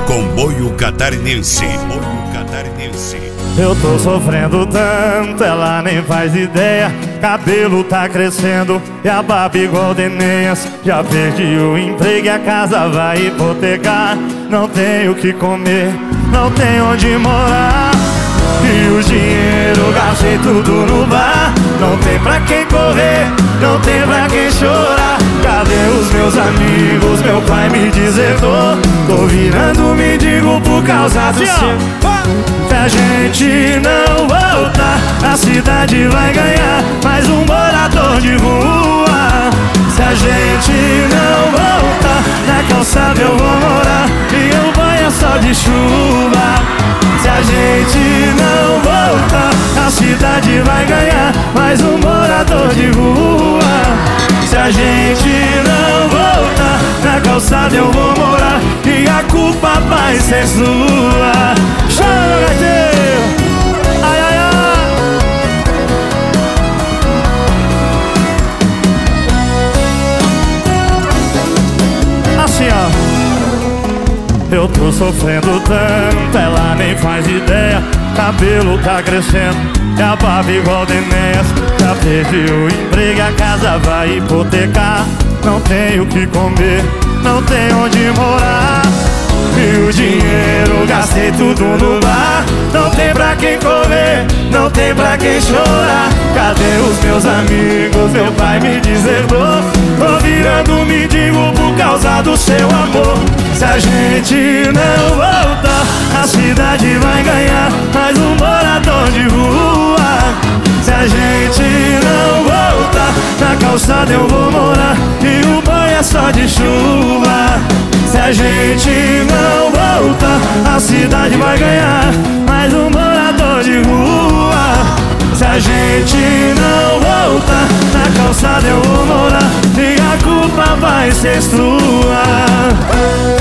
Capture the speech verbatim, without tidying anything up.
Comboio Catarinense. Comboio Catarinense. Eu tô sofrendo tanto, ela nem faz ideia. Cabelo tá crescendo e a barba igual de Enéas. Já perdi o emprego e a casa vai hipotecar. Não tenho o que comer, não tenho onde morar. E o dinheiro gastei tudo no bar. Não tem pra quem correr, não tem pra quem chorar. Cadê os meus amigos? Meu pai me deserdou. Tô virando mendigo por causa do seu. Se a gente não voltar, a cidade vai ganhar mais um morador de rua. Se a gente não voltar, na calçada eu vou morar e eu banho só de chuva. Se a gente não voltar, a cidade vai ganhar mais um morador de rua. Se a gente não voltar, na calçada eu vou morar e a culpa vai ser sua. Chama, gaiteiro! Ai, ai, ai! Assim, ó. Eu tô sofrendo tanto, ela nem faz ideia. Cabelo tá crescendo e a barba igual de Enéas. Já perdi o emprego e a casa vai hipotecar. Não tenho o que comer, não tenho onde morar. E o dinheiro gastei tudo no bar. Não tem pra quem correr, não tem pra quem chorar. Cadê os meus amigos? Meu pai me deserdou. Tô virando mendigo por causa do seu amor. Se a gente não voltar, a cidade vai ganhar mais um morador de rua. Se a gente não voltar, na calçada eu vou morar e o banho é só de chuva. Se a gente não voltar, a cidade vai ganhar mais um morador de rua. Se a gente não voltar, na calçada eu vou morar e a culpa vai ser sua.